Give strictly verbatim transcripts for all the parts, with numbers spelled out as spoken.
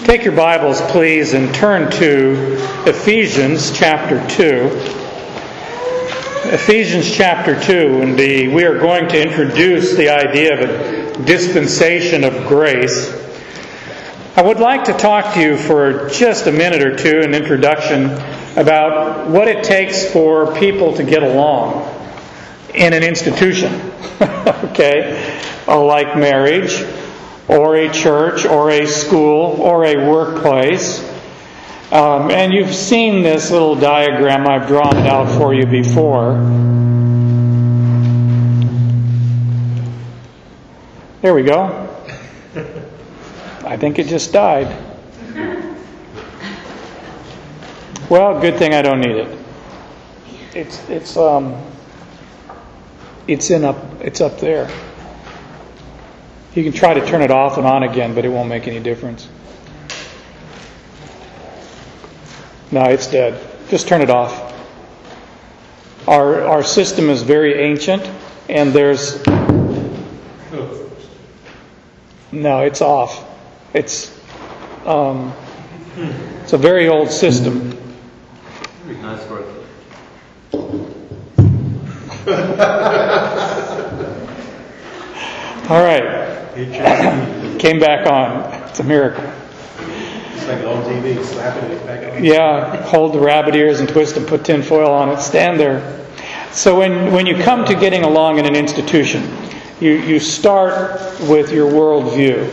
Take your Bibles, please, and turn to Ephesians chapter two. Ephesians chapter two, and the, we are going to introduce the idea of a dispensation of grace. I would like to talk to you for just a minute or two, an introduction, about what it takes for people to get along in an institution, okay, like marriage, or a church, or a school, or a workplace. Um, and you've seen this little diagram. I've drawn it out for you before. There we go. I think it just died. Well, good thing I don't need it. It's it's um it's in up it's up there. You can try to turn it off and on again, but it won't make any difference. No, it's dead. Just turn it off. Our our system is very ancient, and there's no, it's off. It's um, it's a very old system. Nice work. All right. Came back on. It's a miracle. It's like old T V, slapping it back on. Yeah, hold the rabbit ears and twist and put tin foil on it. Stand there. So when, when you come to getting along in an institution, you, you start with your worldview.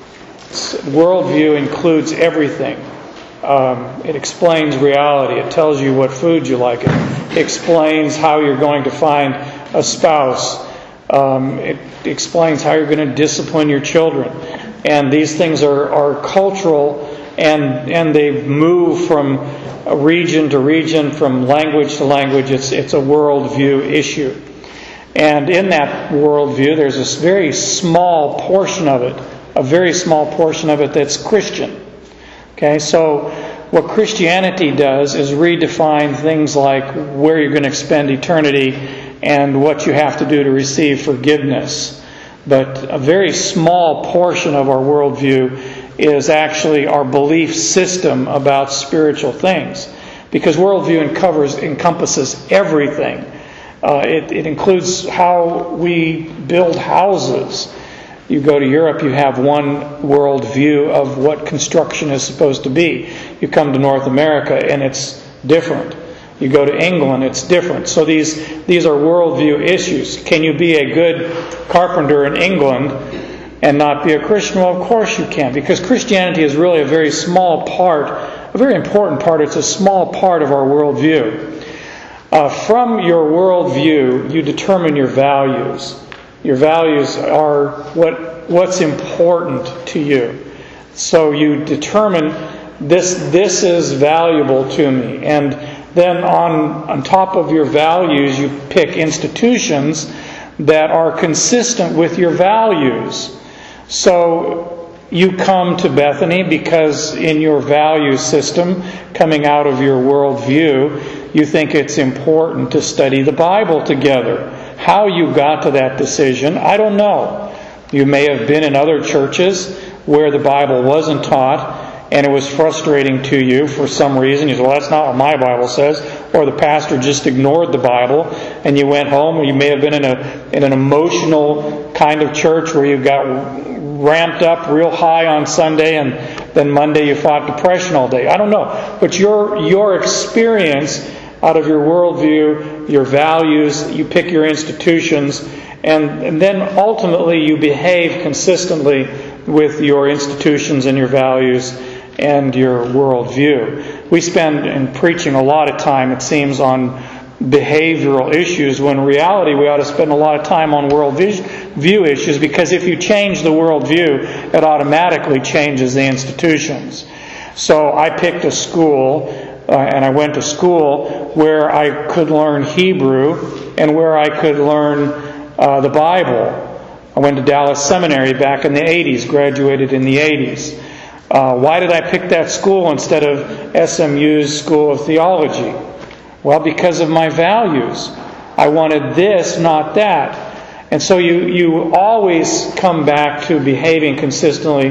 Worldview includes everything. Um, it explains reality. It tells you what food you like. It explains how you're going to find a spouse. Um, it explains how you're going to discipline your children. And these things are, are cultural, and and they move from region to region, from language to language. It's, it's a worldview issue. And in that worldview, there's a very small portion of it, a very small portion of it that's Christian. Okay, so what Christianity does is redefine things like where you're going to spend eternity and what you have to do to receive forgiveness. But a very small portion of our worldview is actually our belief system about spiritual things. Because worldview covers, encompasses everything. Uh, it, it includes how we build houses. You go to Europe, you have one worldview of what construction is supposed to be. You come to North America, and it's different. You go to England, it's different. So these these are worldview issues. Can you be a good carpenter in England and not be a Christian? Well, of course you can, because Christianity is really a very small part, a very important part. It's a small part of our worldview. Uh, from your worldview, you determine your values. Your values are what what's important to you. So you determine this this is valuable to me. And then on, on top of your values, you pick institutions that are consistent with your values. So you come to Bethany because in your value system, coming out of your worldview, you think it's important to study the Bible together. How you got to that decision, I don't know. You may have been in other churches where the Bible wasn't taught, and it was frustrating to you for some reason. You said, well, that's not what my Bible says. Or the pastor just ignored the Bible, and you went home. Or you may have been in a in an emotional kind of church where you got ramped up real high on Sunday, and then Monday you fought depression all day. I don't know. But your your experience out of your worldview, your values, you pick your institutions, and, and then ultimately you behave consistently with your institutions and your values and your worldview. We spend in preaching a lot of time, it seems, on behavioral issues, when in reality we ought to spend a lot of time on worldview issues, because if you change the worldview, it automatically changes the institutions. So I picked a school, uh, and I went to school where I could learn Hebrew and where I could learn uh, the Bible. I went to Dallas Seminary back in the eighties, graduated in the eighties. Uh, why did I pick that school instead of S M U's School of Theology? Well, because of my values. I wanted this, not that. And so you, you always come back to behaving consistently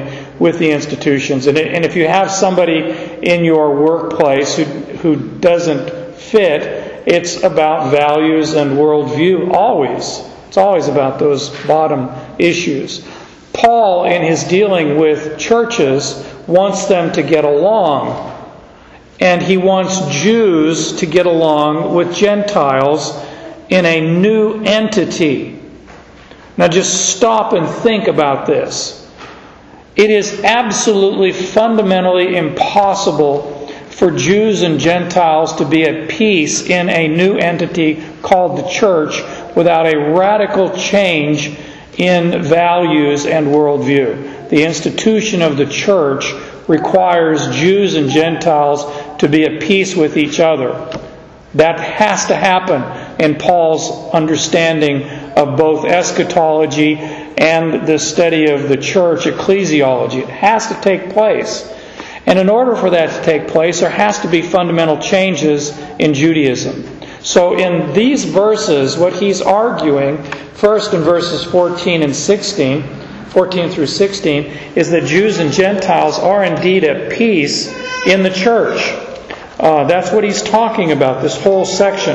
with the institutions. And, and if you have somebody in your workplace who, who doesn't fit, it's about values and worldview always. It's always about those bottom issues. Paul, in his dealing with churches, wants them to get along. And he wants Jews to get along with Gentiles in a new entity. Now just stop and think about this. It is absolutely fundamentally impossible for Jews and Gentiles to be at peace in a new entity called the church without a radical change in values and worldview. The institution of the church requires Jews and Gentiles to be at peace with each other. That has to happen in Paul's understanding of both eschatology and the study of the church, ecclesiology. It has to take place. And in order for that to take place, there has to be fundamental changes in Judaism. So in these verses, what he's arguing, first in verses fourteen and sixteen, fourteen through sixteen, is that Jews and Gentiles are indeed at peace in the church. Uh, that's what he's talking about, this whole section.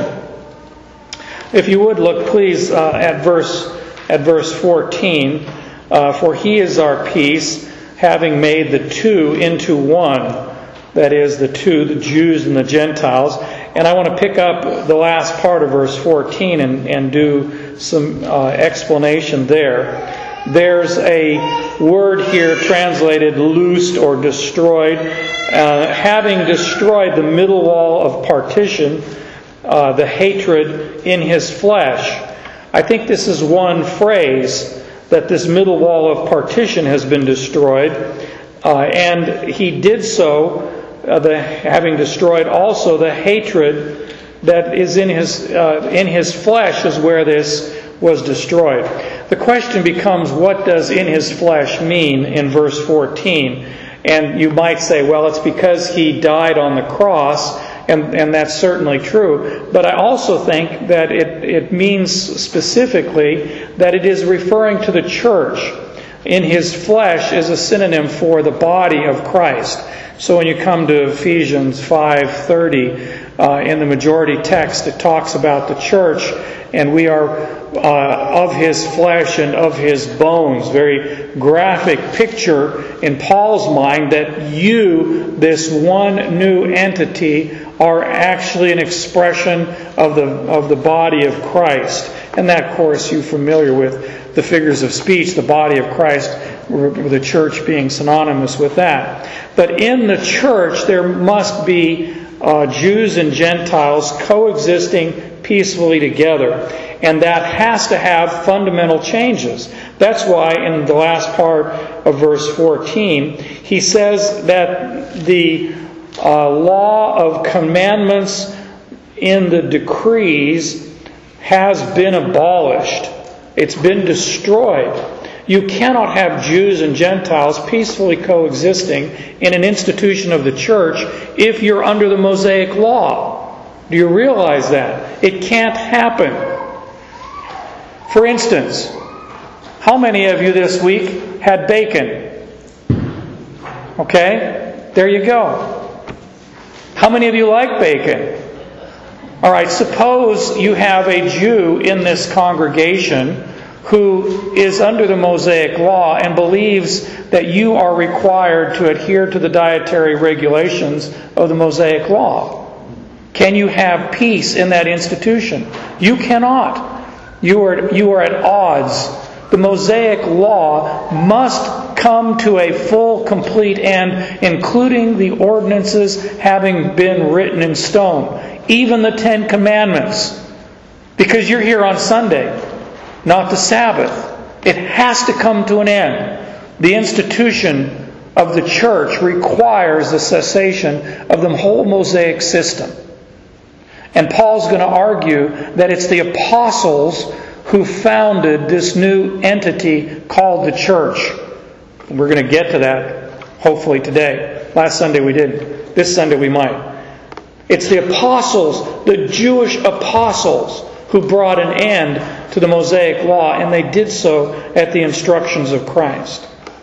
If you would look, please, uh, at verse at verse fourteen. Uh, For he is our peace, having made the two into one. That is, the two, the Jews and the Gentiles. And I want to pick up the last part of verse fourteen and, and do some uh, explanation there. There's a word here translated loosed or destroyed. Uh, having destroyed the middle wall of partition, uh, the hatred in his flesh. I think this is one phrase, that this middle wall of partition has been destroyed. Uh, and he did so, uh, the, having destroyed also the hatred that is in his, uh, in his flesh is where this was destroyed. The question becomes, what does in his flesh mean in verse fourteen? And you might say, well, it's because he died on the cross, and, and that's certainly true. But I also think that it, it means specifically that it is referring to the church. In his flesh is a synonym for the body of Christ. So when you come to Ephesians five thirty, uh, in the majority text, it talks about the church, and we are Uh, of his flesh and of his bones. Very graphic picture in Paul's mind that you, this one new entity, are actually an expression of the of the body of Christ. And that, of course, you're familiar with the figures of speech, the body of Christ, the church being synonymous with that. But in the church, there must be uh, Jews and Gentiles coexisting peacefully together. And that has to have fundamental changes. That's why in the last part of verse fourteen, he says that the uh, law of commandments in the decrees has been abolished. It's been destroyed. You cannot have Jews and Gentiles peacefully coexisting in an institution of the church if you're under the Mosaic law. Do you realize that? It can't happen. For instance, how many of you this week had bacon? Okay, there you go. How many of you like bacon? All right, suppose you have a Jew in this congregation who is under the Mosaic law and believes that you are required to adhere to the dietary regulations of the Mosaic law. Can you have peace in that institution? You cannot. You are, you are at odds. The Mosaic law must come to a full, complete end, including the ordinances having been written in stone. Even the Ten Commandments. Because you're here on Sunday, not the Sabbath. It has to come to an end. The institution of the church requires the cessation of the whole Mosaic system. And Paul's going to argue that it's the apostles who founded this new entity called the church. We're going to get to that, hopefully, today. Last Sunday we didn't. This Sunday we might. It's the apostles, the Jewish apostles, who brought an end to the Mosaic law, and they did so at the instructions of Christ.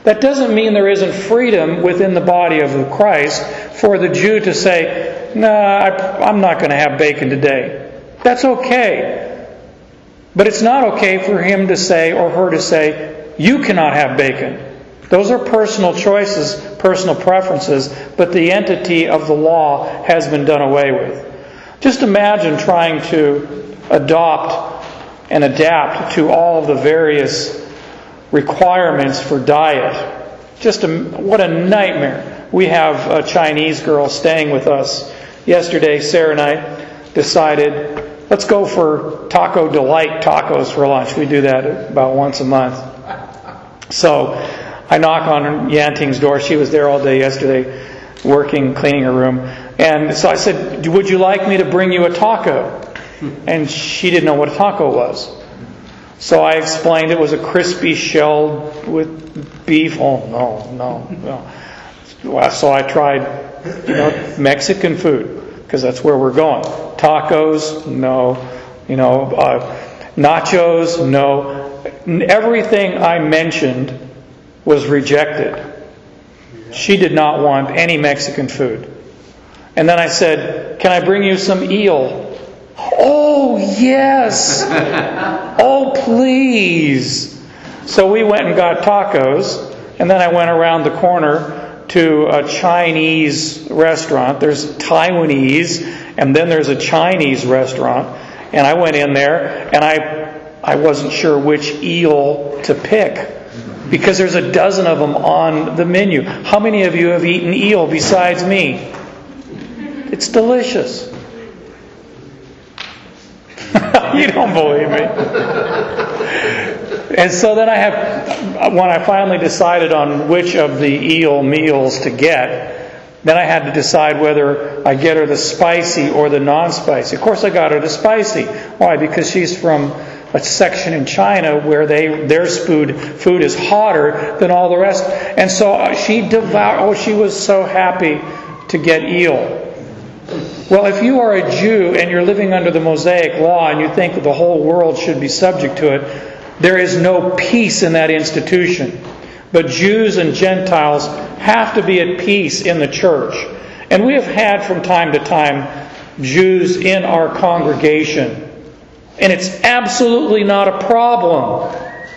That doesn't mean there isn't freedom within the body of Christ for the Jew to say, nah, I, I'm not going to have bacon today. That's okay. But it's not okay for him to say or her to say, you cannot have bacon. Those are personal choices, personal preferences, but the entity of the law has been done away with. Just imagine trying to adopt and adapt to all of the various requirements for diet. Just a, what a nightmare. We have a Chinese girl staying with us. Yesterday, Sarah and I decided, let's go for Taco Delight tacos for lunch. We do that about once a month. So I knock on Yanting's door. She was there all day yesterday, working, cleaning her room. And so I said, would you like me to bring you a taco? And she didn't know what a taco was. So I explained it was a crispy shell with beef. Oh, no, no, no. So I tried, you know, Mexican food, because that's where we're going. Tacos, no. You know, uh, nachos, no. Everything I mentioned was rejected. She did not want any Mexican food. And then I said, can I bring you some eel? Oh, yes! Oh, please! So we went and got tacos, and then I went around the corner to a Chinese restaurant. There's Taiwanese, and then there's a Chinese restaurant. And I went in there, and I I wasn't sure which eel to pick, because there's a dozen of them on the menu. How many of you have eaten eel besides me? It's delicious. You don't believe me. And so then I have, when I finally decided on which of the eel meals to get, then I had to decide whether I get her the spicy or the non-spicy. Of course I got her the spicy. Why? Because she's from a section in China where they their food food is hotter than all the rest. And so she devoured, oh, she was so happy to get eel. Well, if you are a Jew and you're living under the Mosaic law and you think that the whole world should be subject to it, there is no peace in that institution. But Jews and Gentiles have to be at peace in the church. And we have had from time to time Jews in our congregation. And it's absolutely not a problem.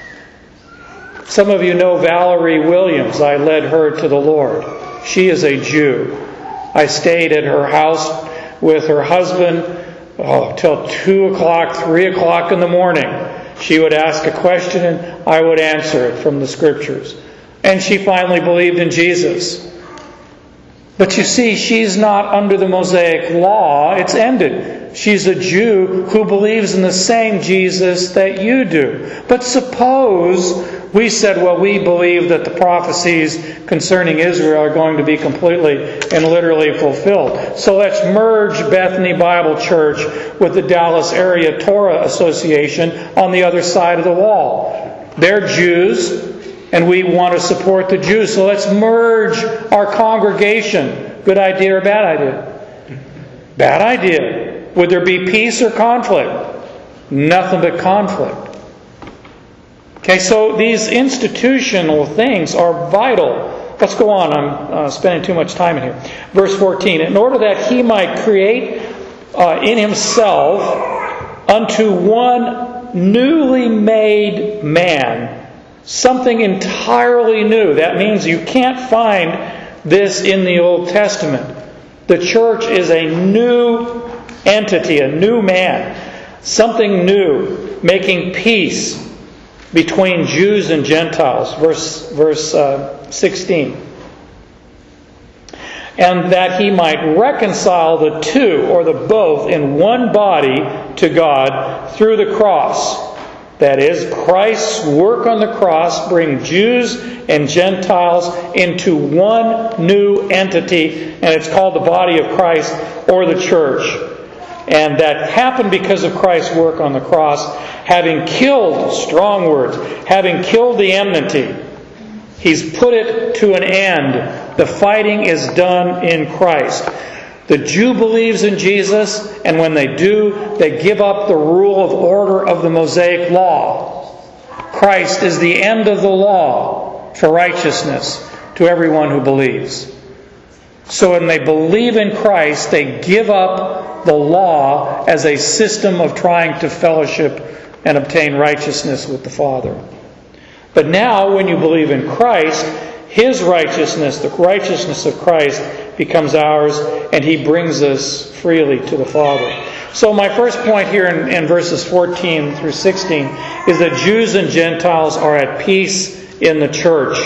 Some of you know Valerie Williams. I led her to the Lord. She is a Jew. I stayed at her house with her husband oh, till two o'clock, three o'clock in the morning. She would ask a question and I would answer it from the Scriptures. And she finally believed in Jesus. But you see, she's not under the Mosaic law. It's ended. She's a Jew who believes in the same Jesus that you do. But suppose we said, well, we believe that the prophecies concerning Israel are going to be completely and literally fulfilled. So let's merge Bethany Bible Church with the Dallas Area Torah Association on the other side of the wall. They're Jews, and we want to support the Jews. So let's merge our congregation. Good idea or bad idea? Bad idea. Would there be peace or conflict? Nothing but conflict. Okay, so these institutional things are vital. Let's go on. I'm uh, spending too much time in here. Verse fourteen. In order that he might create uh, in himself unto one newly made man something entirely new. That means you can't find this in the Old Testament. The church is a new entity, a new man. Something new, making peace between Jews and Gentiles. Verse, verse uh, sixteen. And that he might reconcile the two, or the both, in one body to God through the cross. That is, Christ's work on the cross bring Jews and Gentiles into one new entity, and it's called the body of Christ, or the church. And that happened because of Christ's work on the cross, having killed, strong words, having killed the enmity. He's put it to an end. The fighting is done in Christ. The Jew believes in Jesus, and when they do, they give up the rule of order of the Mosaic law. Christ is the end of the law. for righteousness to everyone who believes. So when they believe in Christ, they give up the law as a system of trying to fellowship and obtain righteousness with the Father. But now, when you believe in Christ, His righteousness, the righteousness of Christ, becomes ours, and He brings us freely to the Father. So my first point here in, in verses fourteen through sixteen is that Jews and Gentiles are at peace in the church.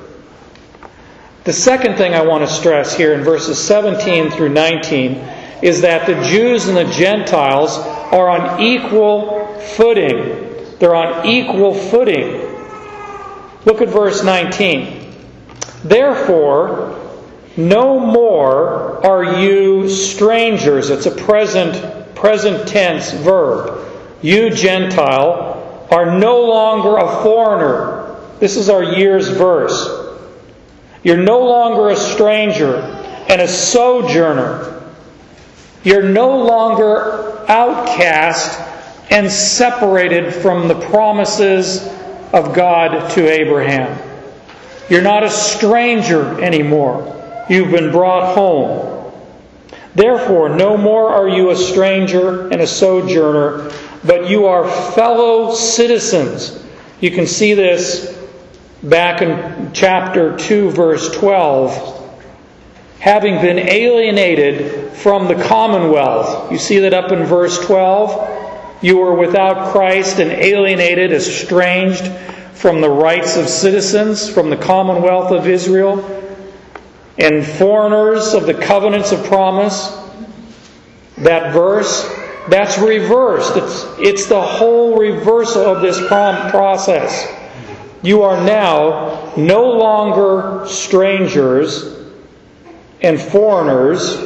The second thing I want to stress here in verses seventeen through nineteen is that the Jews and the Gentiles are on equal footing. They're on equal footing. Look at verse nineteen. Therefore, no more are you strangers. It's a present, present tense verb. You, Gentile, are no longer a foreigner. This is our year's verse. You're no longer a stranger and a sojourner. You're no longer outcast and separated from the promises of God to Abraham. You're not a stranger anymore. You've been brought home. Therefore, no more are you a stranger and a sojourner, but you are fellow citizens. You can see this back in chapter two, verse twelve. Having been alienated from the commonwealth. You see that up in verse twelve? You were without Christ and alienated, estranged from the rights of citizens, from the commonwealth of Israel, and foreigners of the covenants of promise. That verse, that's reversed. It's, it's the whole reversal of this prom- process. You are now no longer strangers and foreigners,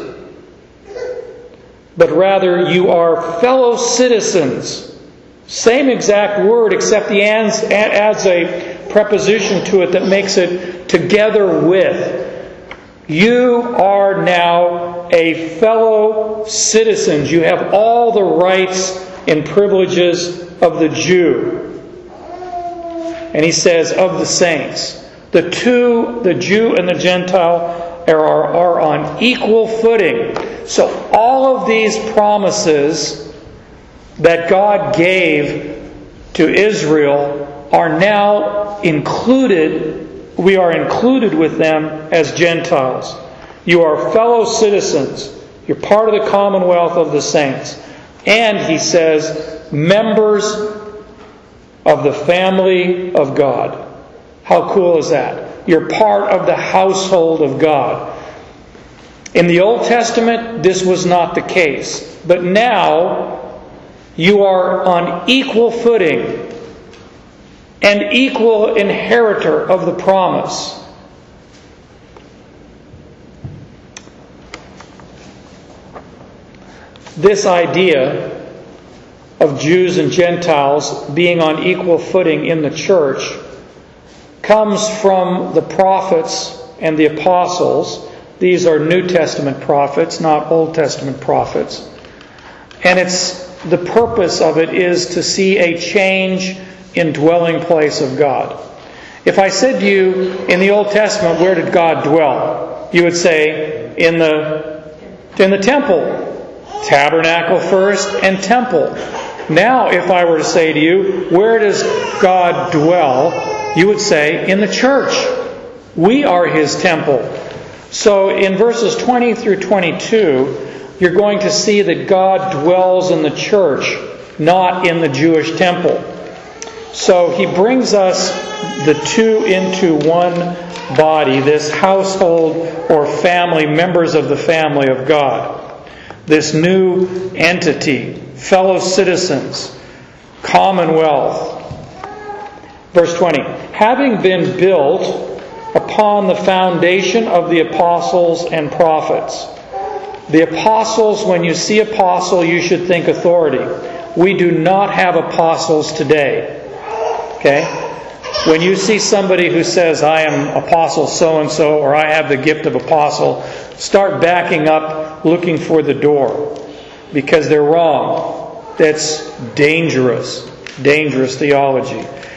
but rather you are fellow citizens. Same exact word, except he adds, adds a preposition to it that makes it together with. You are now a fellow citizen. You have all the rights and privileges of the Jew. And he says, of the saints. The two, the Jew and the Gentile, are, are on equal footing. So all of these promises that God gave to Israel are now included. We are included with them as Gentiles. You are fellow citizens. You're part of the commonwealth of the saints. And, he says, members of the family of God. How cool is that? You're part of the household of God. In the Old Testament, this was not the case. But now, you are on equal footing and equal inheritor of the promise. This idea of Jews and Gentiles being on equal footing in the church comes from the prophets and the apostles. These are New Testament prophets, not Old Testament prophets. And it's the purpose of it is to see a change in dwelling place of God. If I said to you, in the Old Testament, where did God dwell? You would say, in the, in the temple. Tabernacle first and temple. Now, if I were to say to you, where does God dwell? You would say, in the church. We are His temple. So in verses twenty through twenty-two, you're going to see that God dwells in the church, not in the Jewish temple. So He brings us the two into one body, this household or family, members of the family of God. This new entity, fellow citizens, commonwealth. Verse twenty, having been built upon the foundation of the apostles and prophets. The apostles, when you see apostle, you should think authority. We do not have apostles today. Okay? When you see somebody who says, I am apostle so-and-so, or I have the gift of apostle, start backing up, looking for the door. Because they're wrong. That's dangerous. Dangerous theology.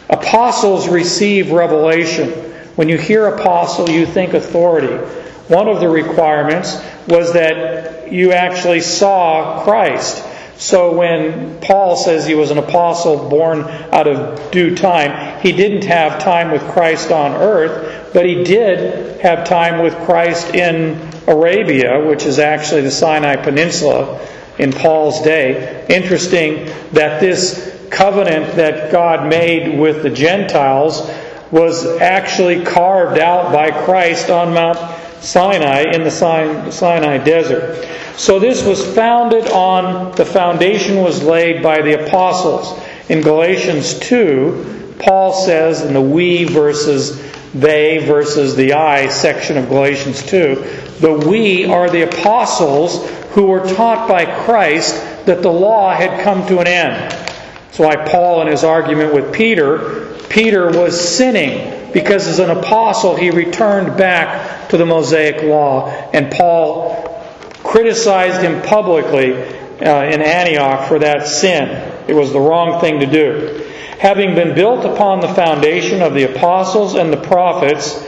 Apostles receive revelation. When you hear apostle, you think authority. One of the requirements was that you actually saw Christ. So when Paul says he was an apostle born out of due time, he didn't have time with Christ on earth, but he did have time with Christ in Arabia, which is actually the Sinai Peninsula in Paul's day. Interesting that this covenant that God made with the Gentiles was actually carved out by Christ on Mount Sinai in the Sinai desert. So this was founded on, the foundation was laid by the apostles. In Galatians two, Paul says in the we versus they versus the I section of Galatians two, the we are the apostles who were taught by Christ that the law had come to an end. That's why Paul, in his argument with Peter, Peter was sinning because as an apostle he returned back to the Mosaic law. And Paul criticized him publicly uh, in Antioch for that sin. It was the wrong thing to do. Having been built upon the foundation of the apostles and the prophets,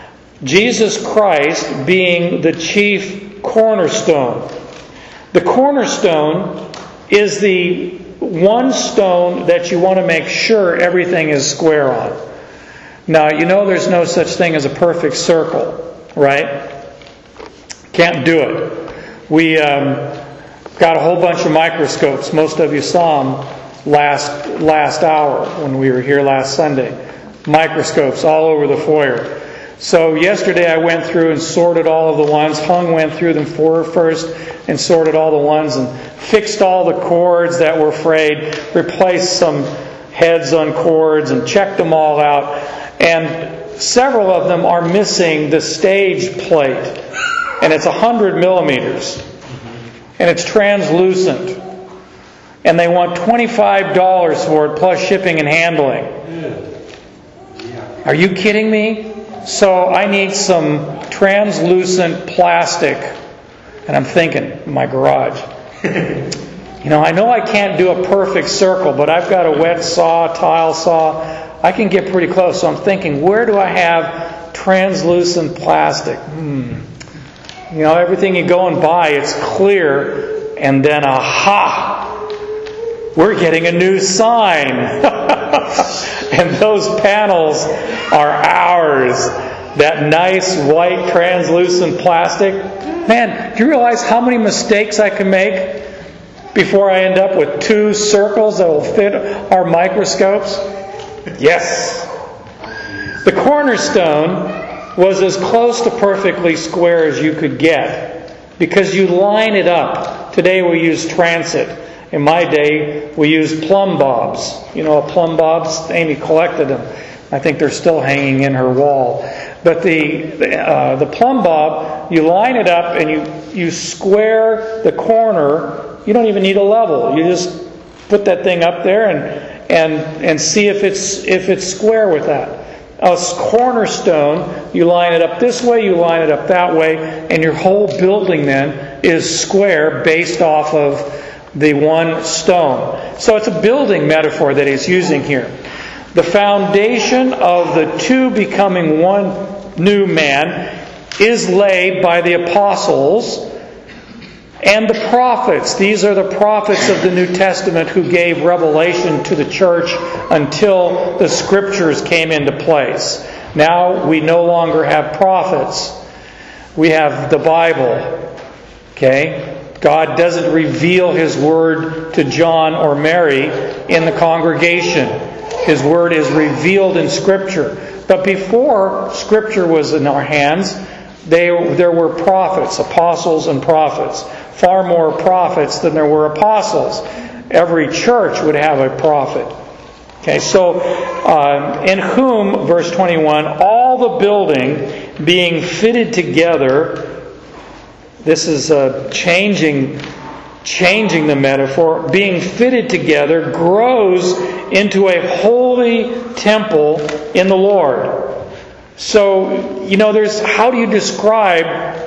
Jesus Christ being the chief cornerstone. The cornerstone is the one stone that you want to make sure everything is square on. Now, you know there's no such thing as a perfect circle, right? Can't do it. We um, got a whole bunch of microscopes. Most of you saw them last last hour when we were here last Sunday. Microscopes all over the foyer. So yesterday I went through and sorted all of the ones. Hung went through them for first and sorted all the ones and fixed all the cords that were frayed, replaced some heads on cords and checked them all out. And several of them are missing the stage plate. And it's one hundred millimeters. And it's translucent. And they want twenty-five dollars for it plus shipping and handling. Are you kidding me? So I need some translucent plastic. And I'm thinking, in my garage. You know, I know I can't do a perfect circle, but I've got a wet saw, tile saw. I can get pretty close. So I'm thinking, where do I have translucent plastic? Hmm. You know, everything you go and buy, it's clear. And then, aha! We're getting a new sign. And those panels are ours. That nice white translucent plastic. Man, do you realize how many mistakes I can make before I end up with two circles that will fit our microscopes? Yes. The cornerstone was as close to perfectly square as you could get because you line it up. Today we use transit. In my day, we used plumb bobs. You know, plumb bobs? Amy collected them. I think they're still hanging in her wall. But the uh, the plumb bob, you line it up and you, you square the corner. You don't even need a level. You just put that thing up there and and and see if it's if it's square with that. A cornerstone, you line it up this way, you line it up that way, and your whole building then is square based off of the one stone. So it's a building metaphor that he's using here. The foundation of the two becoming one new man is laid by the apostles and the prophets. These are the prophets of the New Testament who gave revelation to the church until the Scriptures came into place. Now we no longer have prophets. We have the Bible. Okay? God doesn't reveal His Word to John or Mary in the congregation. His Word is revealed in Scripture. But before Scripture was in our hands, they, there were prophets, apostles and prophets. Far more prophets than there were apostles. Every church would have a prophet. Okay, so um, in whom, verse twenty-one, all the building being fitted together. This is uh, changing, changing the metaphor. Being fitted together grows into a holy temple in the Lord. So, you know, there's how do you describe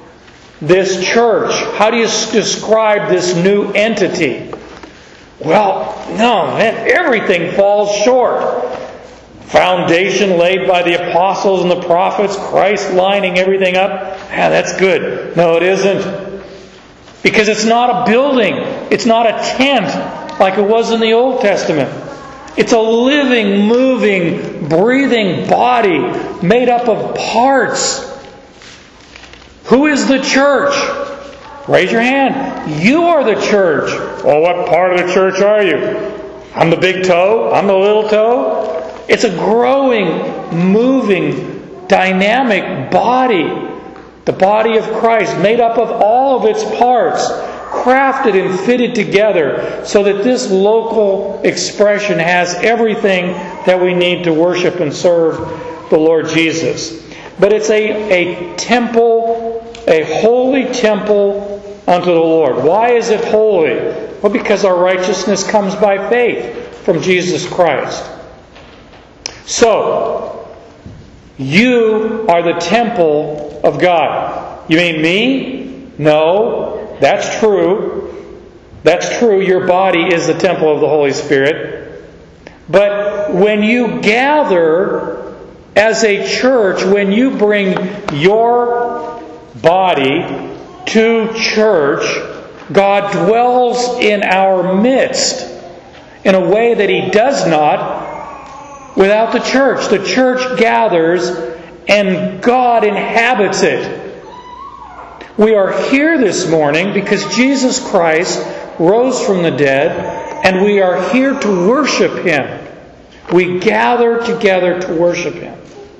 this church? How do you describe this new entity? Well, no, man, everything falls short. Foundation laid by the apostles and the prophets, Christ lining everything up. Ah, that's good. No, it isn't. Because it's not a building. It's not a tent like it was in the Old Testament. It's a living, moving, breathing body made up of parts. Who is the church? Raise your hand. You are the church. Well, what part of the church are you? I'm the big toe. I'm the little toe. It's a growing, moving, dynamic body. The body of Christ, made up of all of its parts, crafted and fitted together so that this local expression has everything that we need to worship and serve the Lord Jesus. But it's a, a temple, a holy temple unto the Lord. Why is it holy? Well, because our righteousness comes by faith from Jesus Christ. So, you are the temple of God. You mean me? No, that's true. That's true. Your body is the temple of the Holy Spirit. But when you gather as a church, when you bring your body to church, God dwells in our midst in a way that He does not without the church. The church gathers and God inhabits it. We are here this morning because Jesus Christ rose from the dead, and we are here to worship Him. We gather together to worship Him.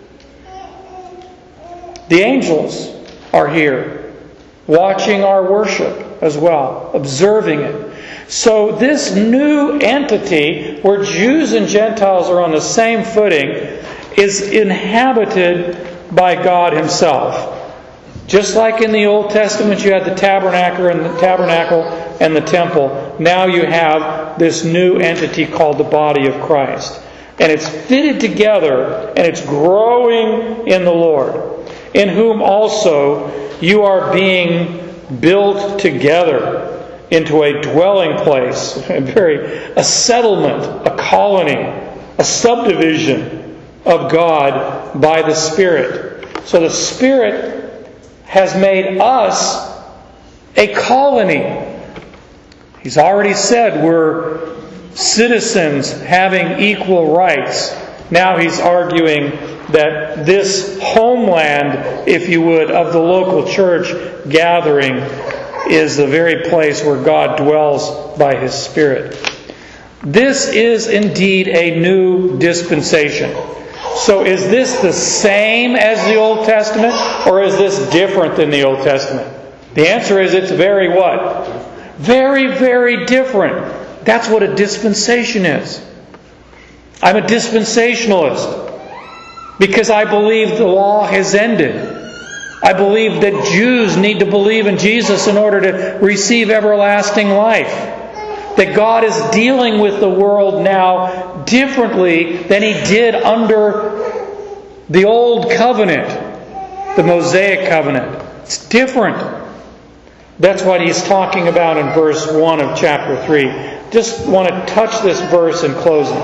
The angels are here, watching our worship as well, observing it. So this new entity, where Jews and Gentiles are on the same footing, is inhabited by God Himself. Just like in the Old Testament you had the tabernacle and the tabernacle and the temple, now you have this new entity called the body of Christ. And it's fitted together and it's growing in the Lord, in whom also you are being built together into a dwelling place, a very a settlement, a colony, a subdivision of God by the Spirit. So the Spirit has made us a colony. He's already said we're citizens having equal rights. Now he's arguing that this homeland, if you would, of the local church gathering is the very place where God dwells by His Spirit. This is indeed a new dispensation. So is this the same as the Old Testament, or is this different than the Old Testament? The answer is it's very what? Very, very different. That's what a dispensation is. I'm a dispensationalist because I believe the law has ended. I believe that Jews need to believe in Jesus in order to receive everlasting life. That God is dealing with the world now differently than He did under the Old Covenant, the Mosaic Covenant. It's different. That's what he's talking about in verse one of chapter three. Just want to touch this verse in closing.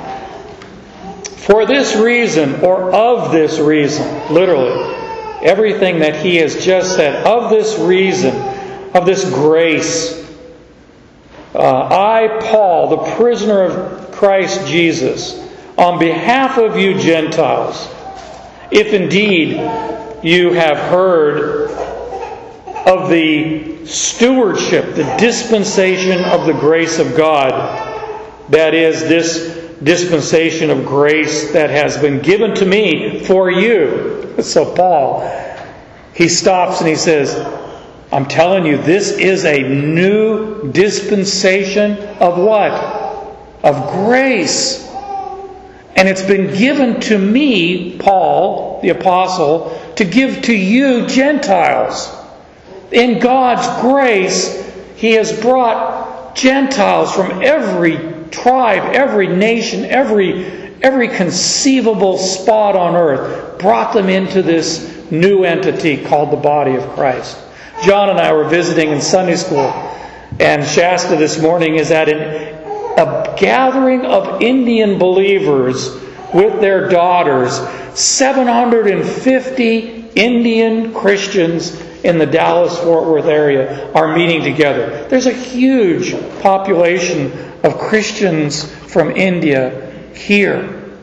For this reason, or of this reason, literally, everything that he has just said, of this reason, of this grace, uh, I, Paul, the prisoner of Christ Jesus, on behalf of you Gentiles, if indeed you have heard of the stewardship, the dispensation of the grace of God, that is, this dispensation of grace that has been given to me for you. So Paul, he stops and he says, I'm telling you, this is a new dispensation of what? Of grace. And it's been given to me, Paul, the apostle, to give to you Gentiles. In God's grace, He has brought Gentiles from every tribe, every nation, every, every conceivable spot on earth, brought them into this new entity called the body of Christ. John and I were visiting in Sunday school, and Shasta this morning is at an, a gathering of Indian believers with their daughters. seven hundred fifty Indian Christians in the Dallas-Fort Worth area are meeting together. There's a huge population of Christians from India here.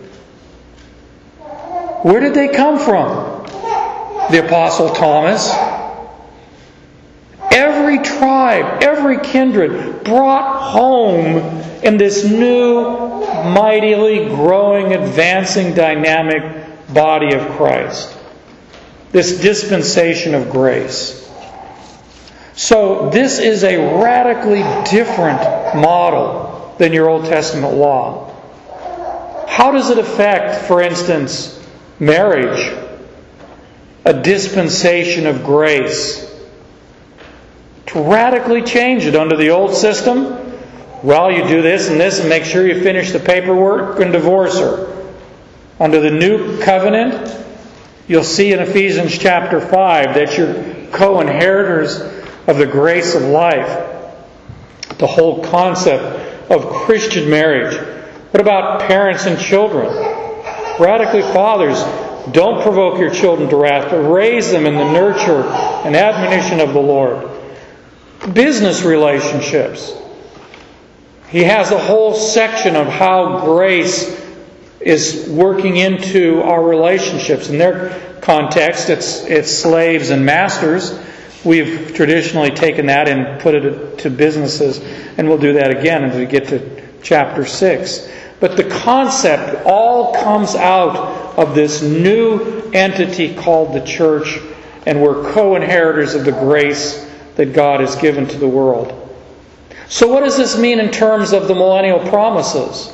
Where did they come from? The Apostle Thomas. Every tribe, every kindred brought home in this new, mightily growing, advancing, dynamic body of Christ. This dispensation of grace. So this is a radically different model than your Old Testament law. How does it affect, for instance, marriage? A dispensation of grace. To radically change it under the old system, well, you do this and this and make sure you finish the paperwork and divorce her. Under the new covenant, you'll see in Ephesians chapter five that you're co-inheritors of the grace of life. The whole concept of Christian marriage. What about parents and children? Radically, fathers, don't provoke your children to wrath, but raise them in the nurture and admonition of the Lord. Business relationships. He has a whole section of how grace is working into our relationships. In their context, it's it's slaves and masters. We've traditionally taken that and put it to businesses, and we'll do that again as we get to chapter six. But the concept all comes out of this new entity called the church, and we're co-inheritors of the grace that God has given to the world. So what does this mean in terms of the millennial promises?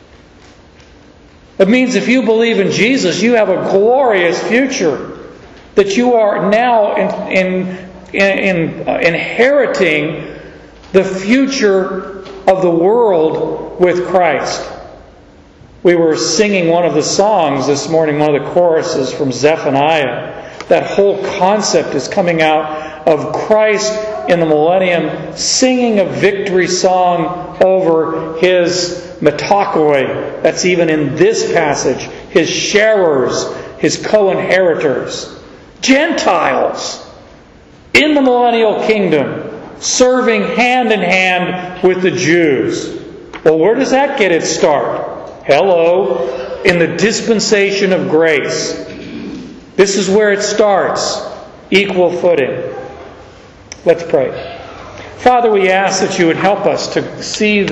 It means if you believe in Jesus, you have a glorious future. That you are now in, in, in, in uh, inheriting the future of the world with Christ. We were singing one of the songs this morning, one of the choruses from Zephaniah. That whole concept is coming out of Christ in the millennium singing a victory song over His metokoi. That's even in this passage. His sharers, His co-inheritors. Gentiles in the millennial kingdom serving hand in hand with the Jews. Well, where does that get its start? Hello, in the dispensation of grace. This is where it starts. Equal footing. Let's pray. Father, we ask that you would help us to see